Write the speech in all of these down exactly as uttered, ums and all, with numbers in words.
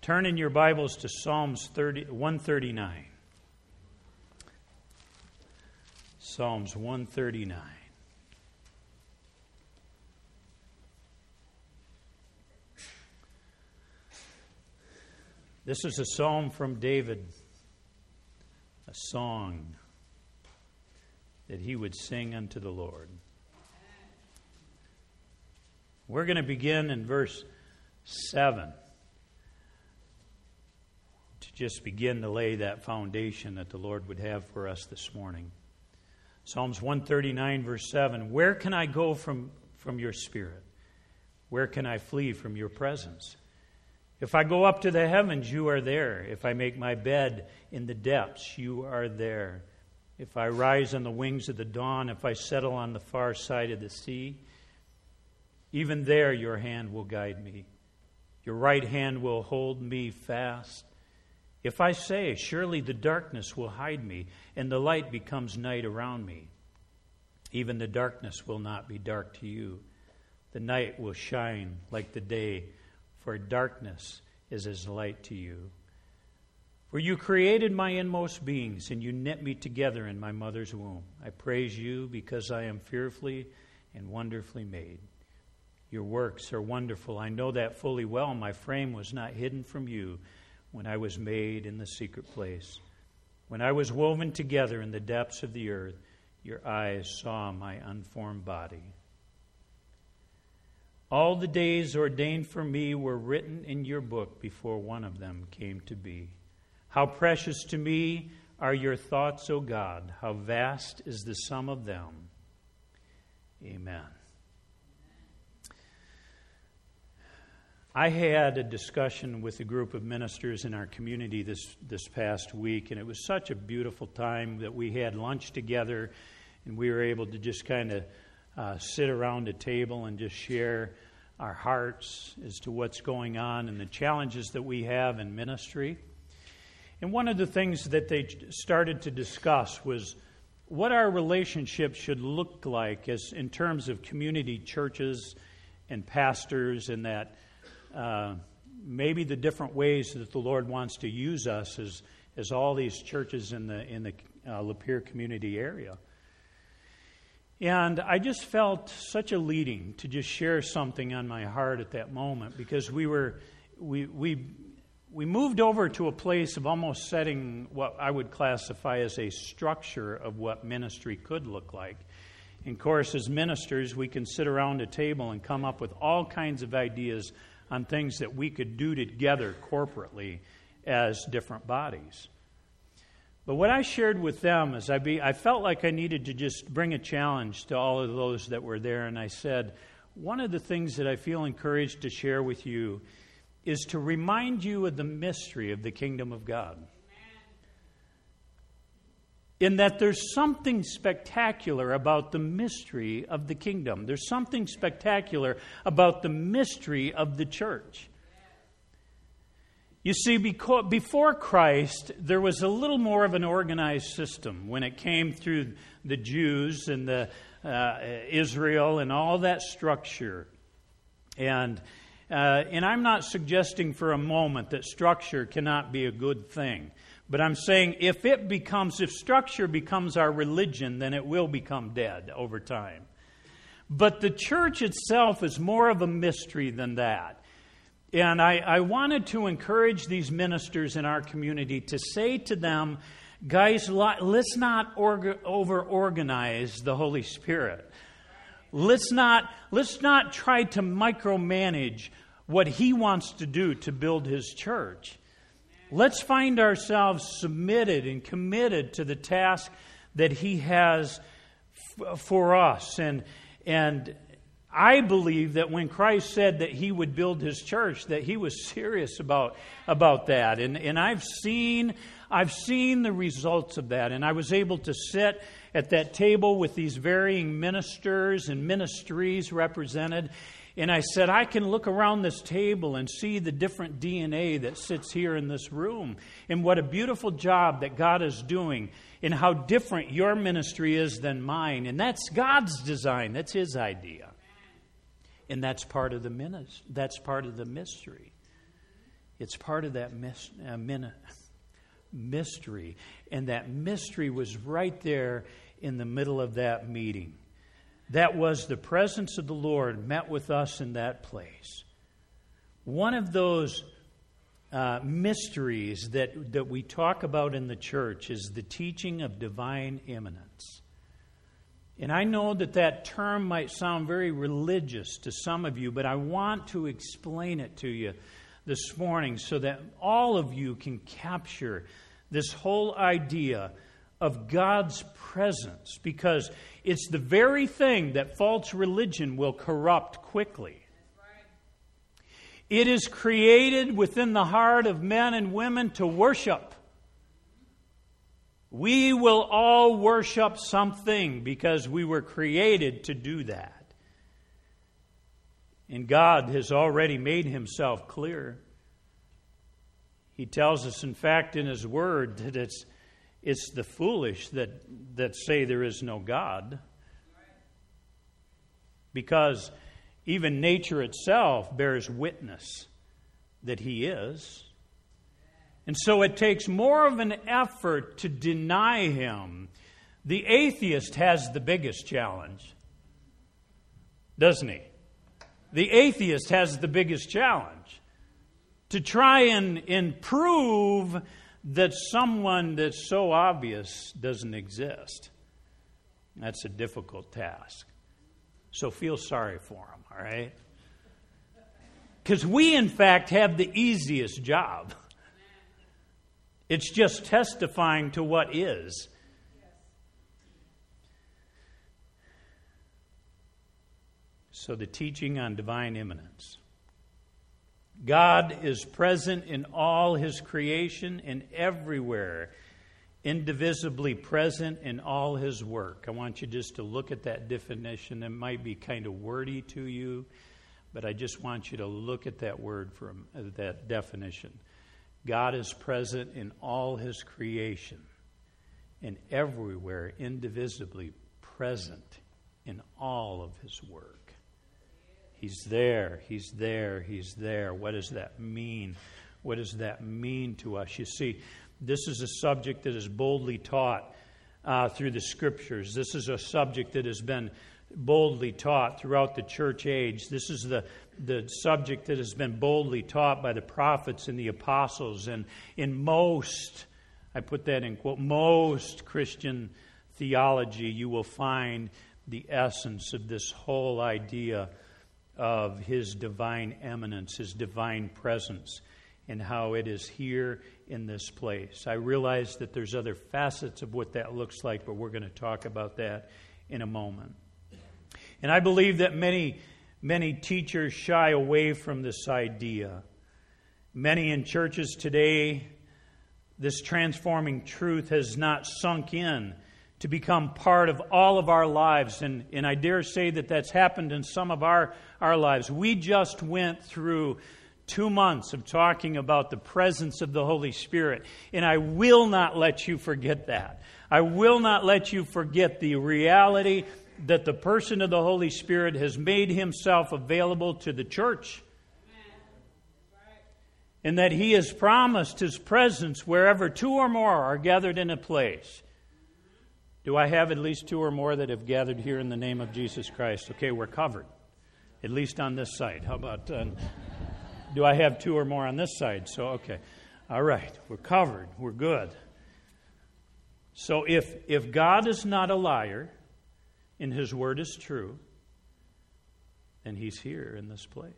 Turn in your Bibles to Psalms one thirty-nine. Psalms one thirty-nine. This is a psalm from David, a song that he would sing unto the Lord. We're going to begin in verse seven to just begin to lay that foundation that the Lord would have for us this morning. Psalms one thirty-nine, verse seven. Where can I go from, from your spirit? Where can I flee from your presence? If I go up to the heavens, you are there. If I make my bed in the depths, you are there. If I rise on the wings of the dawn, if I settle on the far side of the sea, even there your hand will guide me. Your right hand will hold me fast. If I say, surely the darkness will hide me, and the light becomes night around me, even the darkness will not be dark to you. The night will shine like the day, for darkness is as light to you. For you created my inmost beings, and you knit me together in my mother's womb. I praise you because I am fearfully and wonderfully made. Your works are wonderful. I know that fully well. My frame was not hidden from you when I was made in the secret place. When I was woven together in the depths of the earth, your eyes saw my unformed body. All the days ordained for me were written in your book before one of them came to be. How precious to me are your thoughts, O God. How vast is the sum of them. Amen. I had a discussion with a group of ministers in our community this, this past week, and it was such a beautiful time that we had lunch together, and we were able to just kind of uh, sit around a table and just share our hearts as to what's going on and the challenges that we have in ministry. And one of the things that they started to discuss was what our relationship should look like as in terms of community churches and pastors, and that Uh, maybe the different ways that the Lord wants to use us as as all these churches in the in the uh, Lapeer community area. And I just felt such a leading to just share something on my heart at that moment, because we were we we we moved over to a place of almost setting what I would classify as a structure of what ministry could look like. And of course, as ministers, we can sit around a table and come up with all kinds of ideas on things that we could do together corporately as different bodies. But what I shared with them is I, be, I felt like I needed to just bring a challenge to all of those that were there. And I said, one of the things that I feel encouraged to share with you is to remind you of the mystery of the kingdom of God. In that there's something spectacular about the mystery of the kingdom. There's something spectacular about the mystery of the church. You see, before Christ, there was a little more of an organized system when it came through the Jews and the uh, Israel and all that structure. And uh, and I'm not suggesting for a moment that structure cannot be a good thing. But I'm saying if it becomes, if structure becomes our religion, then it will become dead over time. But the church itself is more of a mystery than that. And I, I wanted to encourage these ministers in our community to say to them, guys, let's not orga, over-organize the Holy Spirit. Let's not, let's not try to micromanage what He wants to do to build His church. Let's find ourselves submitted and committed to the task that He has f- for us. And and I believe that when Christ said that He would build His church, that He was serious about about that. And and I've seen I've seen the results of that. And I was able to sit at that table with these varying ministers and ministries represented. And I said, I can look around this table and see the different D N A that sits here in this room. And what a beautiful job that God is doing, and how different your ministry is than mine. And that's God's design. That's His idea. And that's part of the ministry. That's part of the mystery. It's part of that mis- uh, min- mystery. And that mystery was right there in the middle of that meeting. That was the presence of the Lord met with us in that place. One of those uh, mysteries that, that we talk about in the church is the teaching of divine immanence. And I know that that term might sound very religious to some of you, but I want to explain it to you this morning so that all of you can capture this whole idea of God's presence, because it's the very thing that false religion will corrupt quickly. It is created within the heart of men and women to worship. We will all worship something because we were created to do that. And God has already made himself clear. He tells us, in fact, in his word that it's it's the foolish that, that say there is no God. Because even nature itself bears witness that he is. And so it takes more of an effort to deny him. The atheist has the biggest challenge, doesn't he? The atheist has the biggest challenge. To try and, and prove that someone that's so obvious doesn't exist. That's a difficult task. So feel sorry for him, all right? Because we, in fact, have the easiest job. It's just testifying to what is. So the teaching on divine immanence. God is present in all his creation and everywhere, indivisibly present in all his work. I want you just to look at that definition. It might be kind of wordy to you, but I just want you to look at that word from that definition. God is present in all his creation and everywhere, indivisibly present in all of his work. He's there, he's there, he's there. What does that mean? What does that mean to us? You see, this is a subject that is boldly taught uh, through the Scriptures. This is a subject that has been boldly taught throughout the church age. This is the, the subject that has been boldly taught by the prophets and the apostles. And in most, I put that in quote, most Christian theology, you will find the essence of this whole idea of his divine eminence, his divine presence, and how it is here in this place. I realize that there's other facets of what that looks like, but we're going to talk about that in a moment. And I believe that many, many teachers shy away from this idea. Many in churches today, this transforming truth has not sunk in to become part of all of our lives. And, and I dare say that that's happened in some of our, our lives. We just went through two months of talking about the presence of the Holy Spirit. And I will not let you forget that. I will not let you forget the reality that the person of the Holy Spirit has made himself available to the church. And that he has promised his presence wherever two or more are gathered in a place. Do I have at least two or more that have gathered here in the name of Jesus Christ? Okay, we're covered. At least on this side. How about, uh, do I have two or more on this side? So, okay. All right, we're covered. We're good. So if, if God is not a liar and his word is true, then he's here in this place.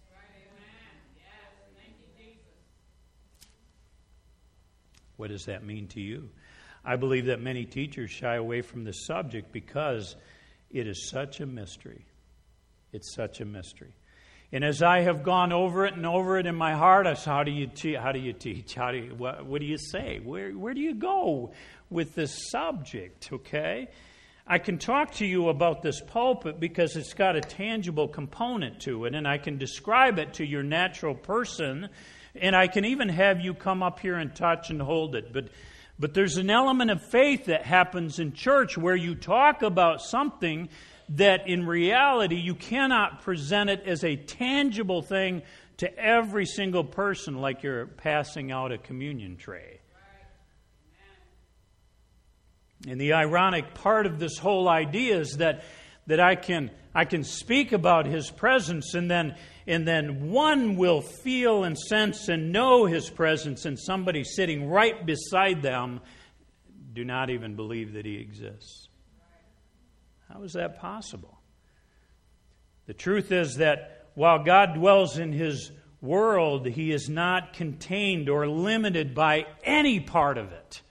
What does that mean to you? I believe that many teachers shy away from this subject because it is such a mystery. It's such a mystery. And as I have gone over it and over it in my heart, I said, how do you te- how do you teach? How do you, what, what do you say? Where where do you go with this subject? Okay, I can talk to you about this pulpit because it's got a tangible component to it, and I can describe it to your natural person, and I can even have you come up here and touch and hold it. But But there's an element of faith that happens in church where you talk about something that in reality you cannot present it as a tangible thing to every single person like you're passing out a communion tray. And the ironic part of this whole idea is that that I can I can speak about His presence, and then and then one will feel and sense and know His presence, and somebody sitting right beside them do not even believe that He exists. How is that possible? The truth is that while God dwells in His world, He is not contained or limited by any part of it.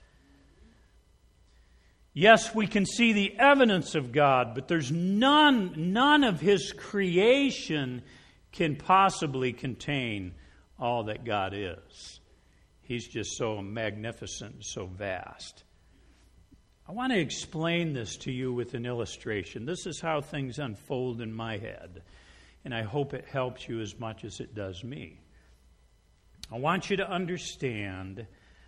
Yes, we can see the evidence of God, but there's none, none of His creation can possibly contain all that God is. He's just so magnificent, so vast. I want to explain this to you with an illustration. This is how things unfold in my head, and I hope it helps you as much as it does me. I want you to understand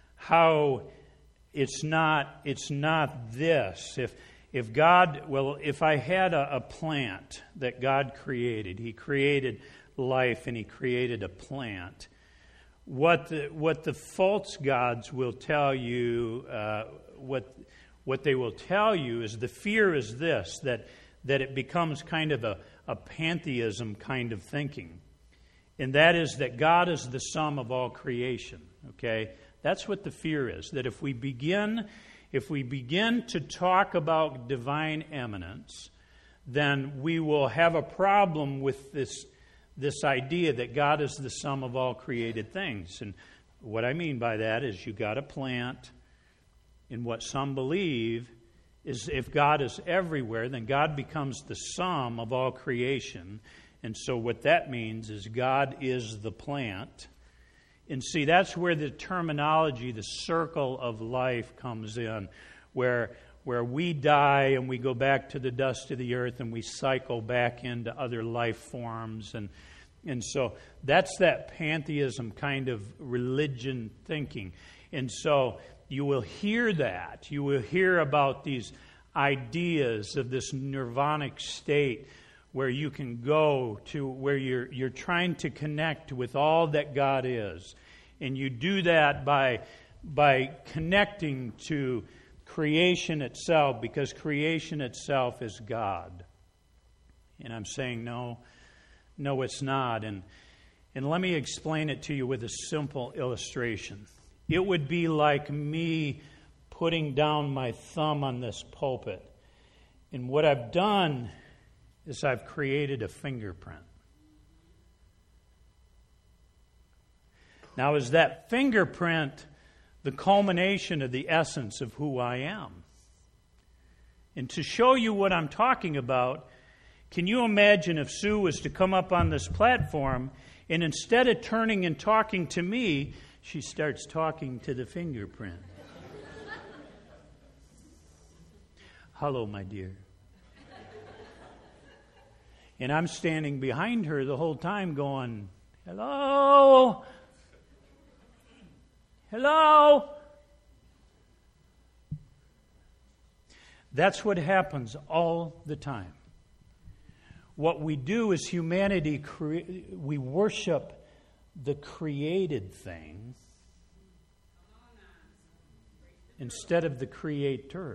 how it's not it's not this. If if God, well, if I had a, a plant that God created, He created life and He created a plant. What the what the false gods will tell you, uh, what what they will tell you is the fear is this, that that it becomes kind of a, a pantheism kind of thinking. And that is that God is the sum of all creation. Okay? That's what the fear is. That if we begin if we begin to talk about divine eminence, then we will have a problem with this this idea that God is the sum of all created things. And what I mean by that is you got a plant, and what some believe is if God is everywhere, then God becomes the sum of all creation. And so what that means is God is the plant. And see, that's where the terminology, the circle of life comes in, where where we die and we go back to the dust of the earth and we cycle back into other life forms. And and so that's that pantheism kind of religion thinking. And so you will hear that. You will hear about these ideas of this nirvanic state where you can go to where you're you're trying to connect with all that God is. And you do that by by connecting to creation itself, because creation itself is God. And I'm saying no, no it's not. And and let me explain it to you with a simple illustration. It would be like me putting down my thumb on this pulpit. And what I've done is I've created a fingerprint. Now, is that fingerprint the culmination of the essence of who I am? And to show you what I'm talking about, can you imagine if Sue was to come up on this platform and instead of turning and talking to me, she starts talking to the fingerprint? Hello, my dear. And I'm standing behind her the whole time going, hello? Hello? That's what happens all the time. What we do as humanity, cre- we worship the created thing instead of the Creator.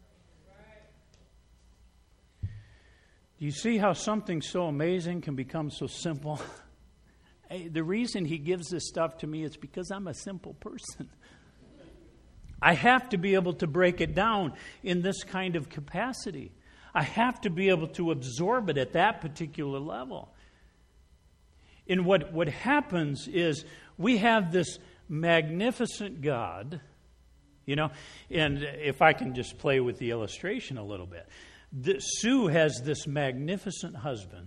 Do you see how something so amazing can become so simple? Hey, the reason He gives this stuff to me is because I'm a simple person. I have to be able to break it down in this kind of capacity. I have to be able to absorb it at that particular level. And what, what happens is we have this magnificent God, you know, and if I can just play with the illustration a little bit. The, Sue has this magnificent husband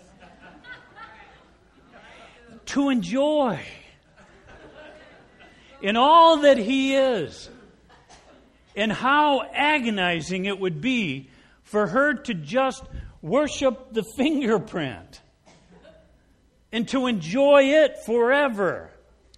to enjoy in all that he is. And how agonizing it would be for her to just worship the fingerprint and to enjoy it forever.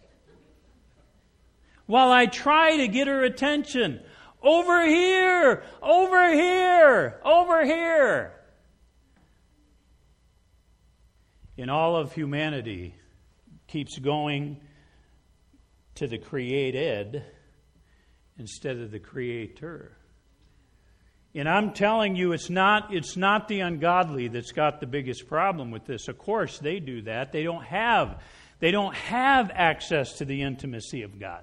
While I try to get her attention. Over here! Over here! Over here! In all of humanity, keeps going to the created instead of the creator. And I'm telling you, it's not, it's not the ungodly that's got the biggest problem with this. Of course, they do that. They don't have, they don't have access to the intimacy of God.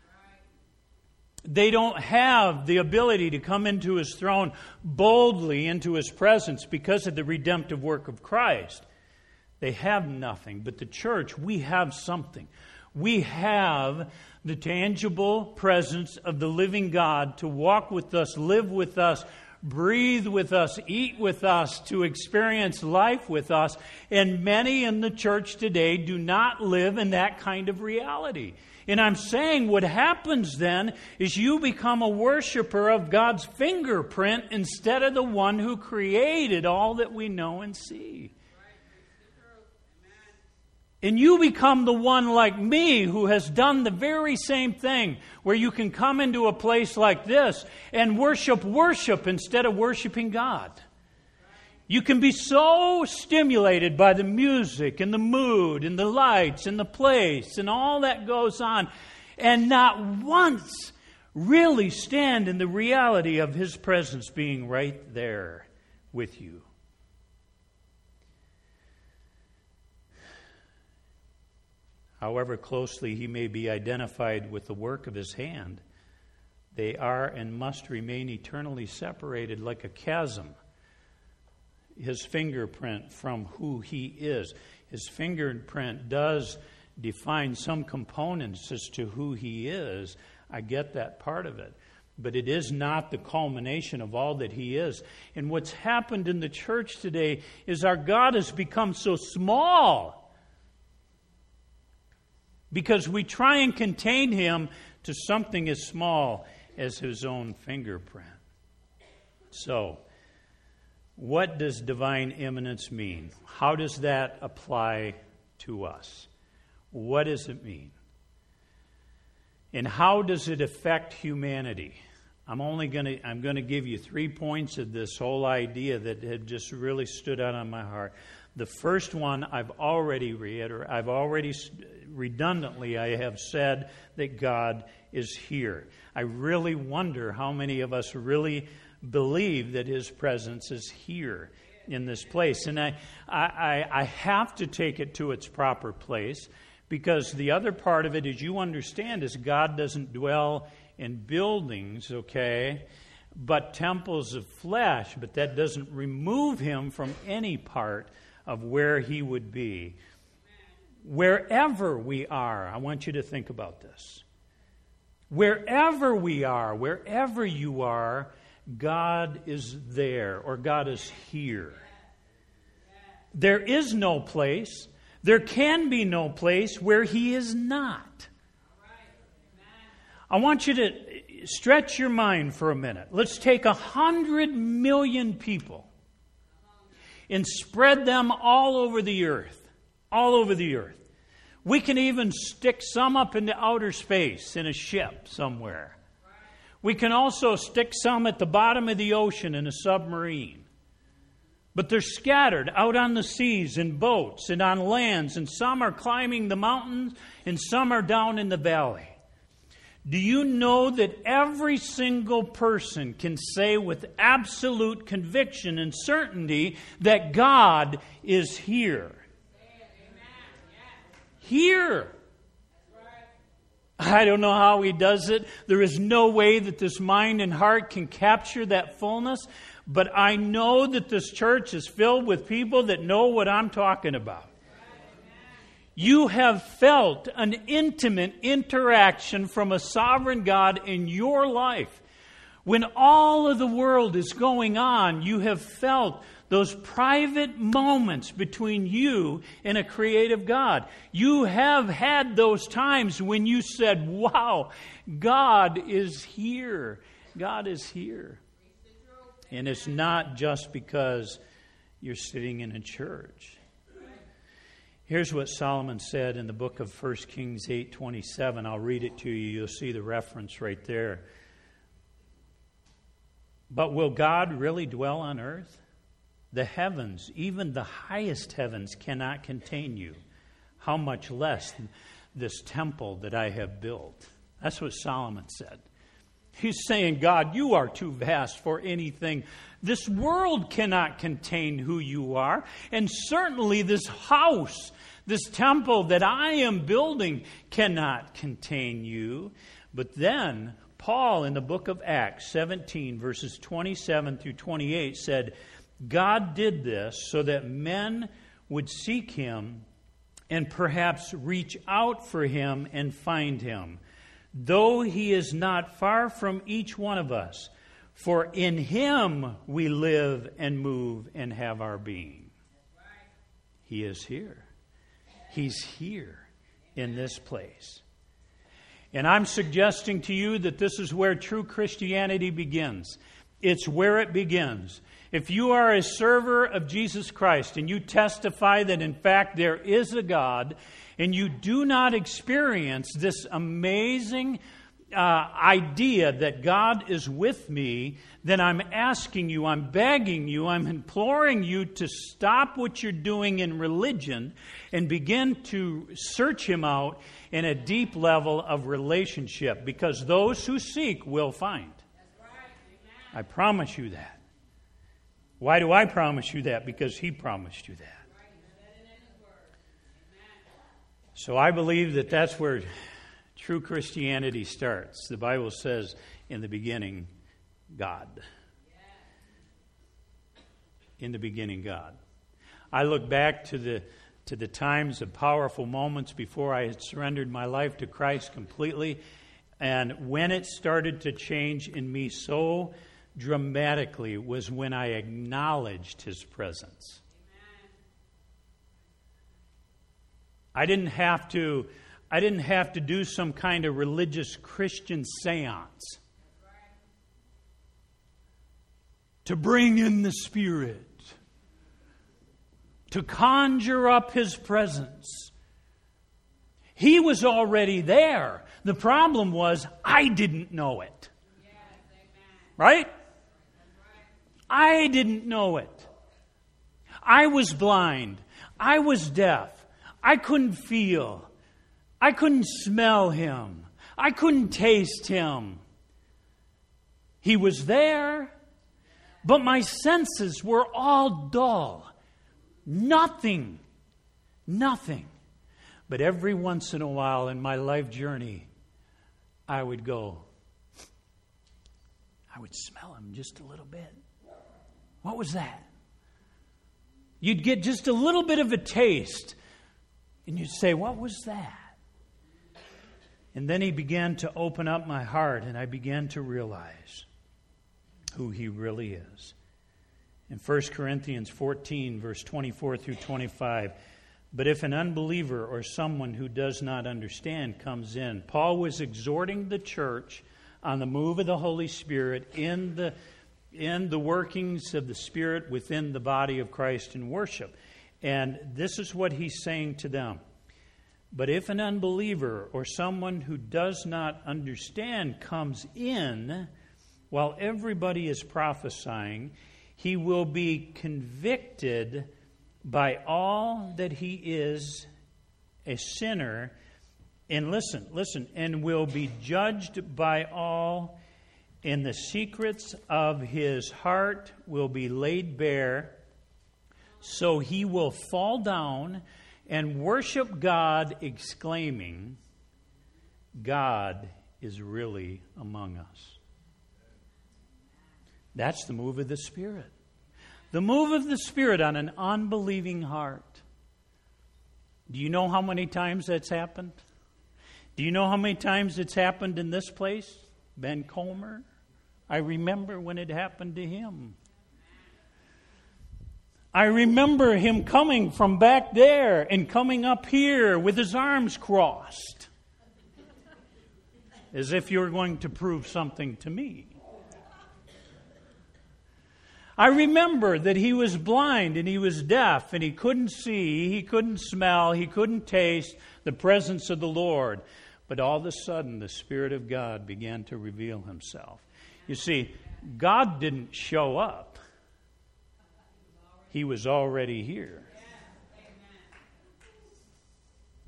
They don't have the ability to come into His throne boldly into His presence because of the redemptive work of Christ. They have nothing. But the church, we have something. We have the tangible presence of the living God to walk with us, live with us, breathe with us, eat with us, to experience life with us. And many in the church today do not live in that kind of reality. And I'm saying what happens then is you become a worshiper of God's fingerprint instead of the one who created all that we know and see. And you become the one like me who has done the very same thing, where you can come into a place like this and worship worship instead of worshiping God. You can be so stimulated by the music and the mood and the lights and the place and all that goes on, and not once really stand in the reality of His presence being right there with you. However closely He may be identified with the work of His hand, they are and must remain eternally separated like a chasm. His fingerprint from who He is. His fingerprint does define some components as to who He is. I get that part of it. But it is not the culmination of all that He is. And what's happened in the church today is our God has become so small because we try and contain Him to something as small as His own fingerprint. So, what does divine immanence mean? How does that apply to us? What does it mean? And how does it affect humanity? I'm only going to I'm going to give you three points of this whole idea that had just really stood out on my heart. The first one I've already reiterated. I've already redundantly I have said that God is here. I really wonder how many of us really believe that His presence is here in this place. And I, I, I have to take it to its proper place, because the other part of it, as you understand, is God doesn't dwell in buildings, okay, but temples of flesh. But that doesn't remove Him from any part of where He would be. Wherever we are, I want you to think about this. Wherever we are, wherever you are, God is there, or God is here. There is no place, there can be no place where He is not. I want you to stretch your mind for a minute. Let's take a hundred million people and spread them all over the earth. All over the earth. We can even stick some up into outer space in a ship somewhere. We can also stick some at the bottom of the ocean in a submarine. But they're scattered out on the seas in boats and on lands, and some are climbing the mountains and some are down in the valley. Do you know that every single person can say with absolute conviction and certainty that God is here? Here. I don't know how He does it. There is no way that this mind and heart can capture that fullness. But I know that this church is filled with people that know what I'm talking about. You have felt an intimate interaction from a sovereign God in your life. When all of the world is going on, you have felt those private moments between you and a creative God. You have had those times when you said, wow, God is here. God is here. And it's not just because you're sitting in a church. Here's what Solomon said in the book of First Kings eight twenty-seven. I'll read it to you. You'll see the reference right there. But will God really dwell on earth? The heavens, even the highest heavens, cannot contain you. how much less this temple that I have built. That's what Solomon said. He's saying, God, you are too vast for anything. This world cannot contain who you are. And certainly this house, this temple that I am building cannot contain you. But then Paul in the book of Acts seventeen, verses twenty-seven through twenty-eight said, God did this so that men would seek him and perhaps reach out for him and find him, though he is not far from each one of us. For in him we live and move and have our being. He is here. He's here in this place. And I'm suggesting to you that this is where true Christianity begins. It's where it begins. If you are a server of Jesus Christ and you testify that in fact there is a God, and you do not experience this amazing uh, idea that God is with me, then I'm asking you, I'm begging you, I'm imploring you to stop what you're doing in religion and begin to search him out in a deep level of relationship, because those who seek will find. I promise you that. Why do I promise you that? Because he promised you that. So I believe that that's where true Christianity starts. The Bible says, in the beginning, God. In the beginning, God. I look back to the to the times of powerful moments before I had surrendered my life to Christ completely, and when it started to change in me so dramatically was when I acknowledged his presence. I didn't have to I didn't have to do some kind of religious Christian seance to bring in the Spirit, to conjure up his presence. He was already there. The problem was I didn't know it. Right? I didn't know it. I was blind. I was deaf. I couldn't feel. I couldn't smell him. I couldn't taste him. He was there, but my senses were all dull. Nothing. Nothing. But every once in a while in my life journey, I would go, I would smell him just a little bit. What was that? You'd get just a little bit of a taste. And you'd say, what was that? And then he began to open up my heart, and I began to realize who he really is. In First Corinthians fourteen, verse twenty-four through twenty-five, but if an unbeliever or someone who does not understand comes in, Paul was exhorting the church on the move of the Holy Spirit in the, in the workings of the Spirit within the body of Christ in worship. And this is what he's saying to them. But if an unbeliever or someone who does not understand comes in while everybody is prophesying, he will be convicted by all that he is a sinner. And listen, listen, and will be judged by all, and the secrets of his heart will be laid bare. So he will fall down and worship God, exclaiming, God is really among us. That's the move of the Spirit. The move of the Spirit on an unbelieving heart. Do you know how many times that's happened? Do you know how many times it's happened in this place? Ben Comer. I remember when it happened to him. I remember him coming from back there and coming up here with his arms crossed, as if you were going to prove something to me. I remember that he was blind and he was deaf and he couldn't see, he couldn't smell, he couldn't taste the presence of the Lord. But all of a sudden, the Spirit of God began to reveal himself. You see, God didn't show up. He was already here.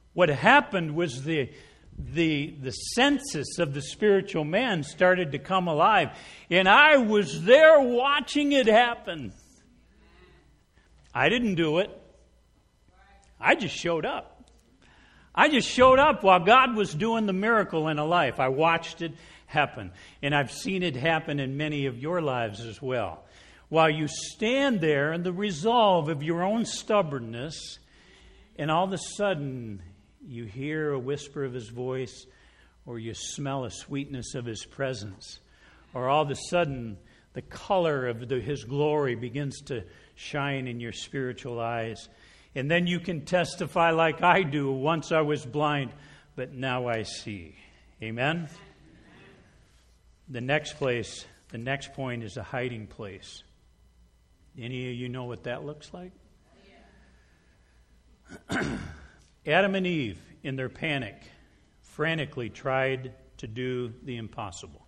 What happened was the, the, the census of the spiritual man started to come alive. And I was there watching it happen. I didn't do it. I just showed up. I just showed up while God was doing the miracle in a life. I watched it happen. And I've seen it happen in many of your lives as well. While you stand there in the resolve of your own stubbornness, and all of a sudden you hear a whisper of His voice, or you smell a sweetness of His presence, or all of a sudden the color of the, His glory begins to shine in your spiritual eyes. And then you can testify like I do. Once I was blind, but now I see. Amen? The next place, the next point is a hiding place. Any of you know what that looks like? Adam and Eve, in their panic, frantically tried to do the impossible.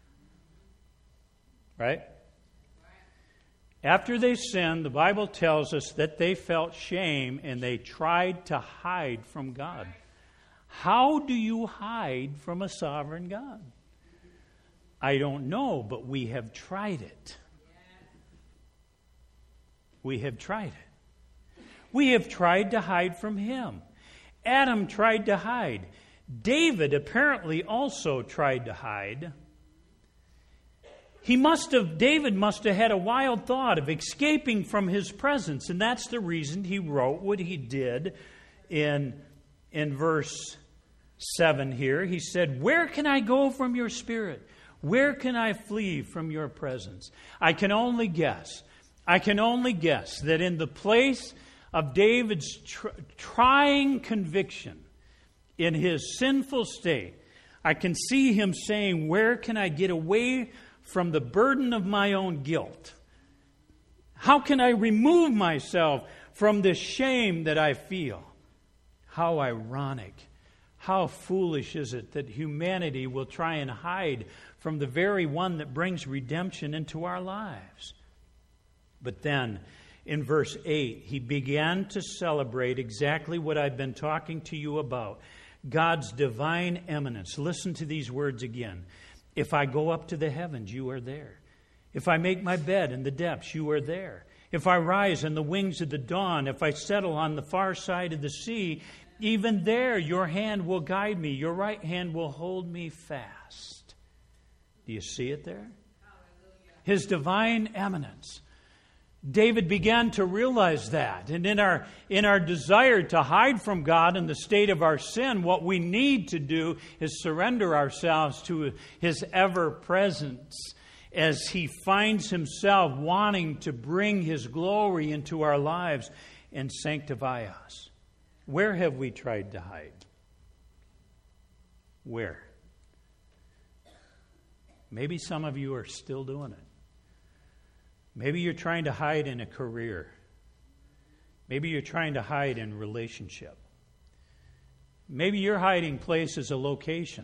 Right? After they sinned, the Bible tells us that they felt shame and they tried to hide from God. How do you hide from a sovereign God? I don't know, but we have tried it. We have tried it. We have tried to hide from Him. Adam tried to hide. David apparently also tried to hide. He must have, David must have had a wild thought of escaping from His presence, and that's the reason he wrote what he did in, in verse seven here. He said, "Where can I go from your spirit? Where can I flee from your presence?" I can only guess. I can only guess that in the place of David's tr- trying conviction, in his sinful state, I can see him saying, "Where can I get away from the burden of my own guilt? How can I remove myself from this shame that I feel?" How ironic. How foolish is it that humanity will try and hide from the very one that brings redemption into our lives? But then, in verse eight, he began to celebrate exactly what I've been talking to you about. God's divine eminence. Listen to these words again. "If I go up to the heavens, you are there. If I make my bed in the depths, you are there. If I rise on the wings of the dawn, if I settle on the far side of the sea, even there your hand will guide me. Your right hand will hold me fast." Do you see it there? His divine eminence. David began to realize that. And in our, in our desire to hide from God in the state of our sin, what we need to do is surrender ourselves to His ever-presence as He finds Himself wanting to bring His glory into our lives and sanctify us. Where have we tried to hide? Where? Maybe some of you are still doing it. Maybe you're trying to hide in a career. Maybe you're trying to hide in relationship. Maybe your hiding place is a location.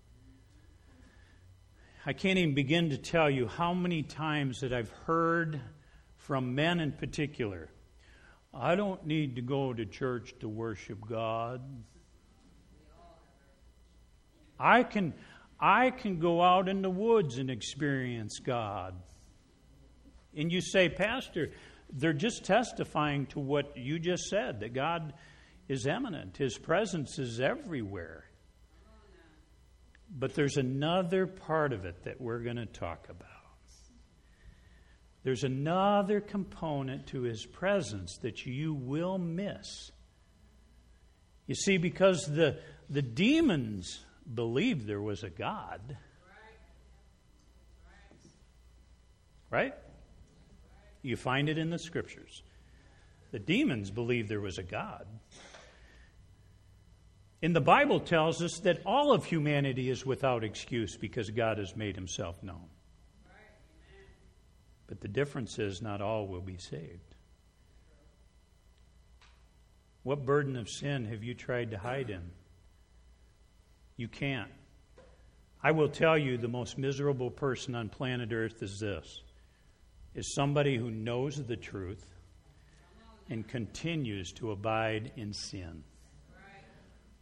I can't even begin to tell you how many times that I've heard from men in particular, "I don't need to go to church to worship God. I can, I can go out in the woods and experience God." And you say, "Pastor, they're just testifying to what you just said, that God is eminent. His presence is everywhere." But there's another part of it that we're going to talk about. There's another component to His presence that you will miss. You see, because the, the demons believed there was a God. Right? You find it in the Scriptures. The demons believed there was a God. And the Bible tells us that all of humanity is without excuse because God has made Himself known. But the difference is not all will be saved. What burden of sin have you tried to hide in? You can't. I will tell you, the most miserable person on planet Earth is this. Is somebody who knows the truth and continues to abide in sin.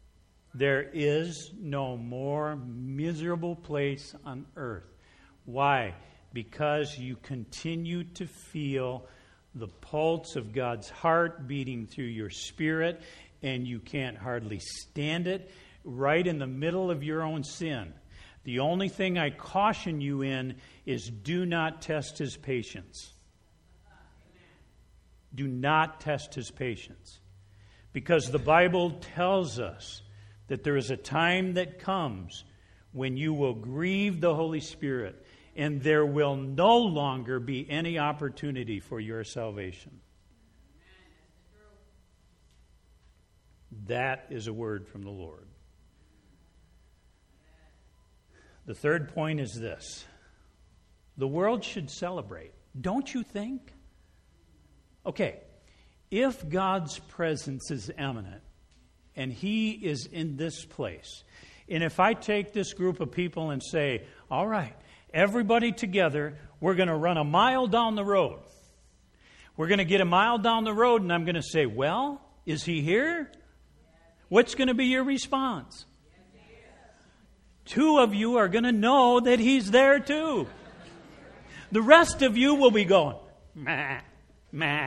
There is no more miserable place on earth. Why? Because you continue to feel the pulse of God's heart beating through your spirit, and you can't hardly stand it, right in the middle of your own sin. The only thing I caution you in is do not test his patience. Do not test his patience. Because the Bible tells us that there is a time that comes when you will grieve the Holy Spirit, and there will no longer be any opportunity for your salvation. That is a word from the Lord. The third point is this. The world should celebrate. Don't you think? Okay, if God's presence is imminent and he is in this place, and if I take this group of people and say, all right, everybody together, we're going to run a mile down the road. We're going to get a mile down the road, and I'm going to say, well, is he here? What's going to be your response? Two of you are going to know that he's there too. The rest of you will be going, meh, meh.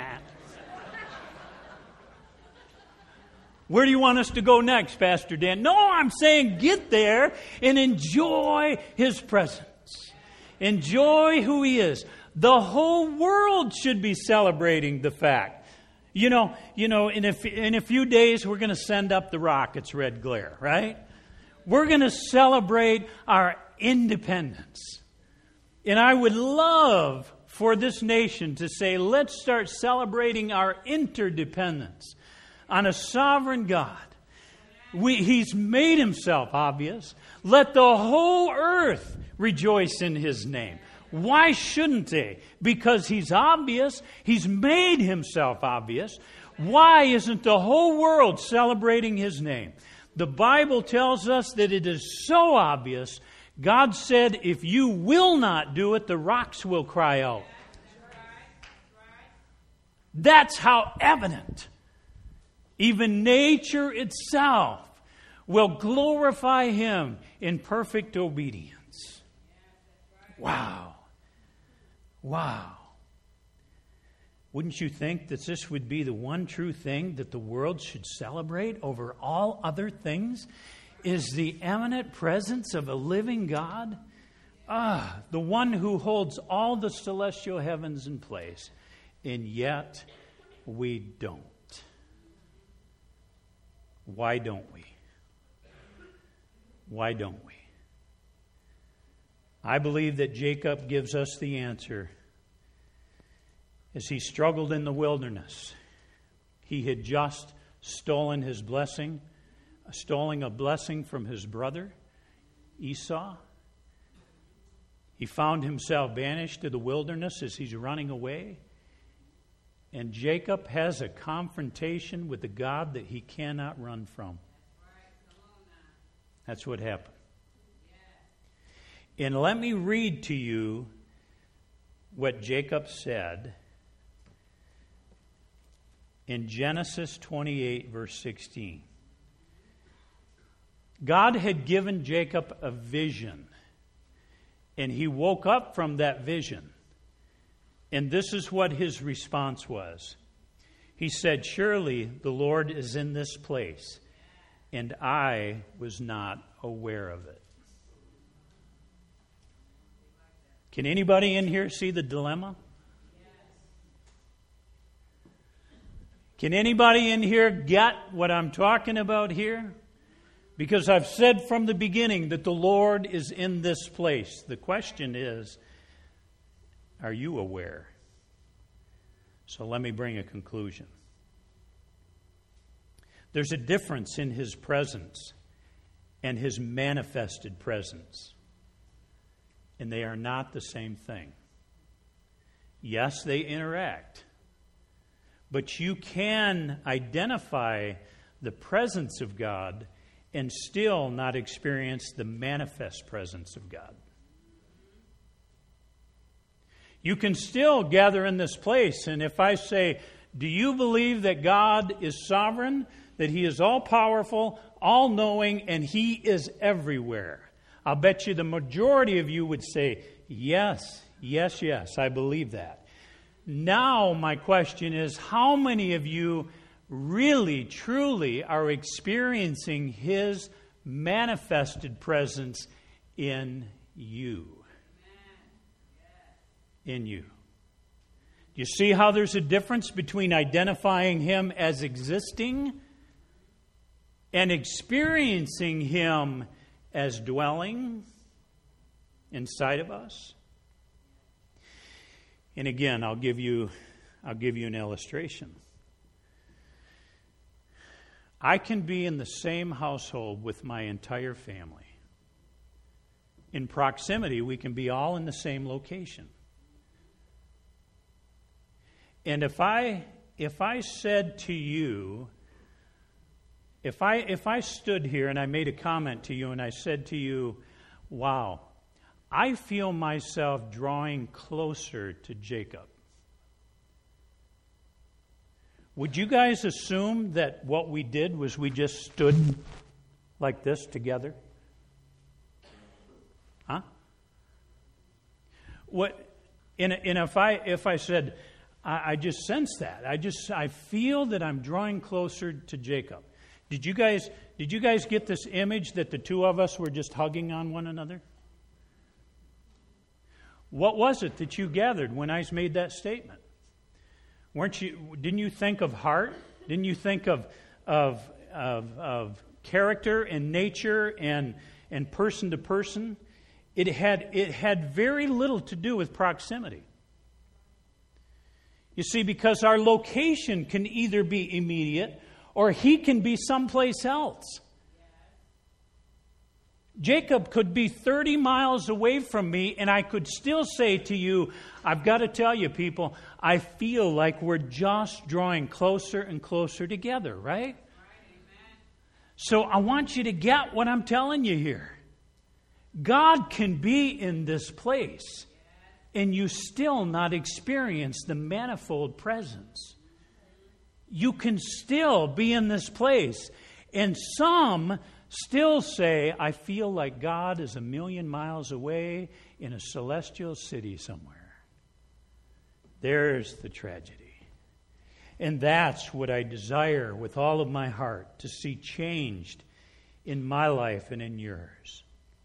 Where do you want us to go next, Pastor Dan? No, I'm saying get there and enjoy his presence. Enjoy who he is. The whole world should be celebrating the fact. You know, you know, in a, in a few days we're going to send up the rockets, red glare, right? We're going to celebrate our independence. And I would love for this nation to say, let's start celebrating our interdependence on a sovereign God. We, he's made himself obvious. Let the whole earth rejoice in his name. Why shouldn't they? Because he's obvious. He's made himself obvious. Why isn't the whole world celebrating his name? The Bible tells us that it is so obvious. God said, if you will not do it, the rocks will cry out. That's how evident. Even nature itself will glorify him in perfect obedience. Wow. Wow. Wouldn't you think that this would be the one true thing that the world should celebrate over all other things? Is the eminent presence of a living God? Ah, the one who holds all the celestial heavens in place. And yet, we don't. Why don't we? Why don't we? I believe that Jacob gives us the answer. As he struggled in the wilderness, he had just stolen his blessing, stolen a blessing from his brother, Esau. He found himself banished to the wilderness as he's running away. And Jacob has a confrontation with the God that he cannot run from. That's what happened. And let me read to you what Jacob said in Genesis twenty-eight, verse sixteen. God had given Jacob a vision, and he woke up from that vision. And this is what his response was. He said, surely the Lord is in this place, and I was not aware of it. Can anybody in here see the dilemma? Can anybody in here get what I'm talking about here? Because I've said from the beginning that the Lord is in this place. The question is, are you aware? So let me bring a conclusion. There's a difference in his presence and his manifested presence. And they are not the same thing. Yes, they interact. But you can identify the presence of God and still not experience the manifest presence of God. You can still gather in this place, and if I say, do you believe that God is sovereign, that he is all-powerful, all-knowing, and He is everywhere. I'll bet you the majority of you would say, yes, yes, yes, I believe that. Now my question is, how many of you really, truly are experiencing His manifested presence in you? In you. You see how there's a difference between identifying Him as existing and experiencing Him as dwelling inside of us? And again, I'll give you, I'll give you an illustration. I can be in the same household with my entire family. In proximity, we can be all in the same location. And if I if I said to you, if I if I stood here and I made a comment to you and I said to you, wow, I feel myself drawing closer to Jacob. Would you guys assume that what we did was we just stood like this together? Huh? What? And, and if I if I said, I, I just sense that. I just I feel that I'm drawing closer to Jacob. Did you guys did you guys get this image that the two of us were just hugging on one another? What was it that you gathered when I made that statement? Weren't you? Didn't you think of heart? Didn't you think of of of, of character and nature and and person to person? It had it had very little to do with proximity. You see, because our location can either be immediate or he can be someplace else. Jacob could be thirty miles away from me, and I could still say to you, I've got to tell you, people, I feel like we're just drawing closer and closer together, right? So I want you to get what I'm telling you here. God can be in this place, and you still not experience the manifold presence. You can still be in this place, and some still say, I feel like God is a million miles away in a celestial city somewhere. There's the tragedy. And that's what I desire with all of my heart to see changed in my life and in yours.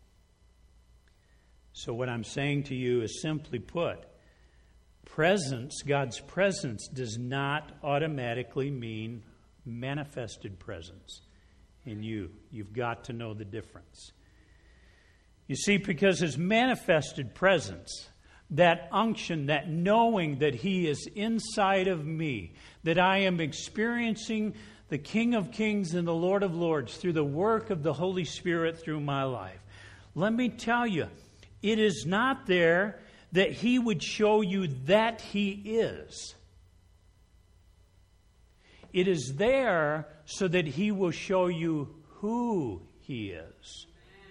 So what I'm saying to you is, simply put, presence, God's presence does not automatically mean manifested presence in you. You've got to know the difference. You see, because His manifested presence, that unction, that knowing that He is inside of me, that I am experiencing the King of Kings and the Lord of Lords through the work of the Holy Spirit through my life. Let me tell you, it is not there that He would show you that He is. It is there so that He will show you who He is.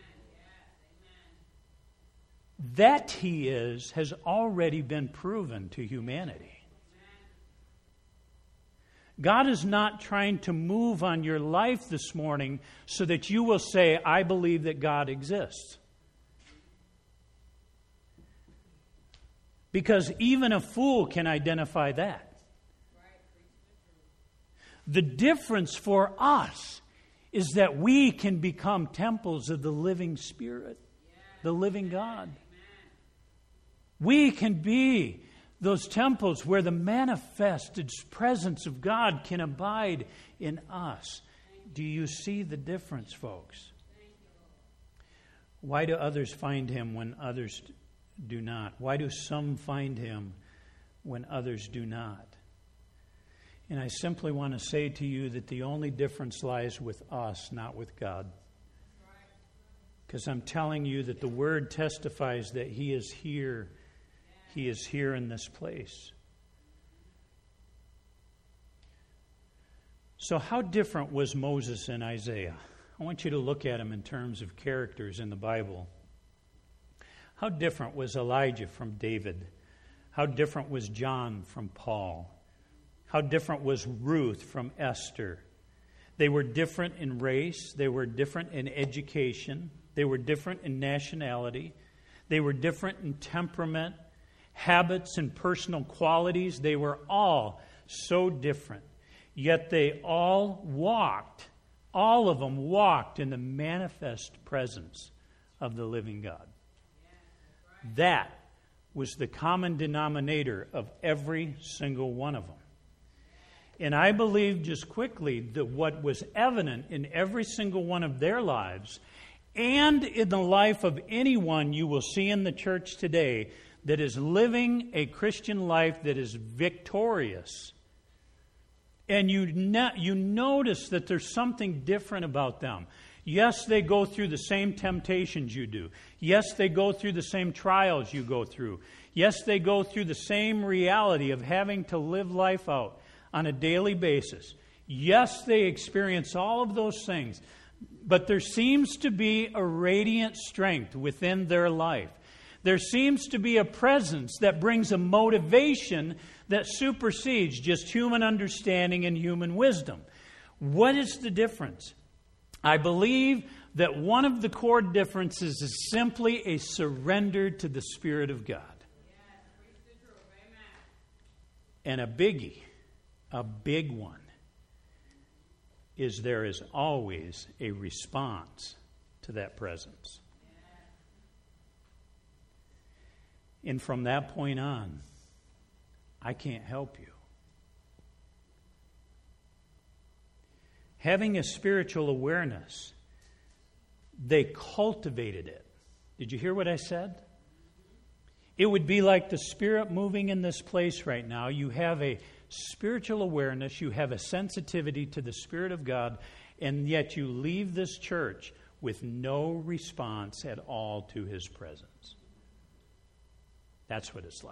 That He is has already been proven to humanity. God is not trying to move on your life this morning so that you will say, I believe that God exists. Because even a fool can identify that. The difference for us is that we can become temples of the living Spirit, the living God. We can be those temples where the manifested presence of God can abide in us. Do you see the difference, folks? Why do others find Him when others do not? Why do some find Him when others do not? And I simply want to say to you that the only difference lies with us, not with God. Because I'm telling you that the Word testifies that He is here. He is here in this place. So how different was Moses and Isaiah? I want you to look at them in terms of characters in the Bible. How different was Elijah from David? How different was John from Paul? How different was Ruth from Esther? They were different in race. They were different in education. They were different in nationality. They were different in temperament, habits, and personal qualities. They were all so different. Yet they all walked, all of them walked in the manifest presence of the living God. That was the common denominator of every single one of them. And I believe just quickly that what was evident in every single one of their lives and in the life of anyone you will see in the church today that is living a Christian life that is victorious. And you, ne- you notice that there's something different about them. Yes, they go through the same temptations you do. Yes, they go through the same trials you go through. Yes, they go through the same reality of having to live life out on a daily basis. Yes, they experience all of those things. But there seems to be a radiant strength within their life. There seems to be a presence that brings a motivation that supersedes just human understanding and human wisdom. What is the difference? I believe that one of the core differences is simply a surrender to the Spirit of God. And a biggie, a big one, is there is always a response to that presence. And from that point on, I can't help you. Having a spiritual awareness, they cultivated it. Did you hear what I said? It would be like the Spirit moving in this place right now. You have a spiritual awareness, you have a sensitivity to the Spirit of God, and yet you leave this church with no response at all to His presence. That's what it's like.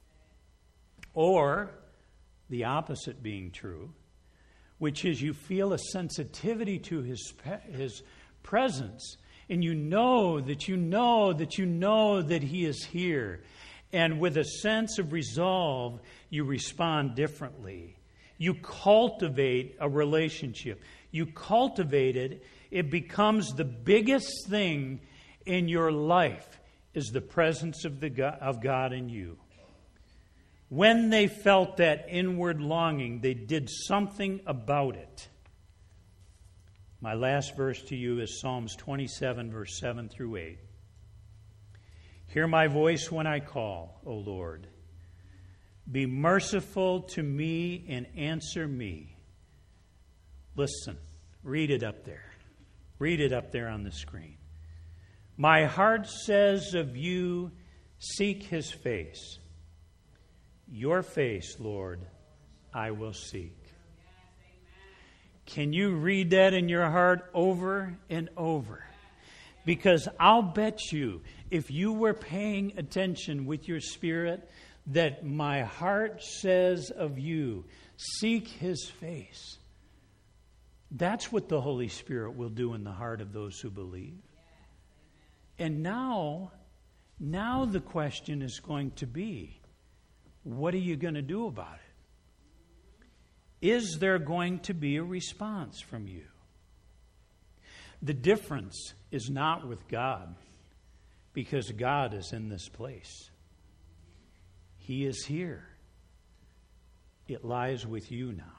Or the opposite being true, which is you feel a sensitivity to his, his presence, and you know that you know that you know that He is here. And with a sense of resolve, you respond differently. You cultivate a relationship. You cultivate it. It becomes the biggest thing in your life is the presence of, the God, of God in you. When they felt that inward longing, they did something about it. My last verse to you is Psalms twenty-seven, verse seven through eight. Hear my voice when I call, O Lord. Be merciful to me and answer me. Listen, read it up there. Read it up there on the screen. My heart says of you, seek His face. Your face, Lord, I will seek. Can you read that in your heart over and over? Because I'll bet you, if you were paying attention with your spirit, that my heart says of you, seek His face. That's what the Holy Spirit will do in the heart of those who believe. And now, now the question is going to be, what are you going to do about it? Is there going to be a response from you? The difference is not with God, because God is in this place. He is here. It lies with you now.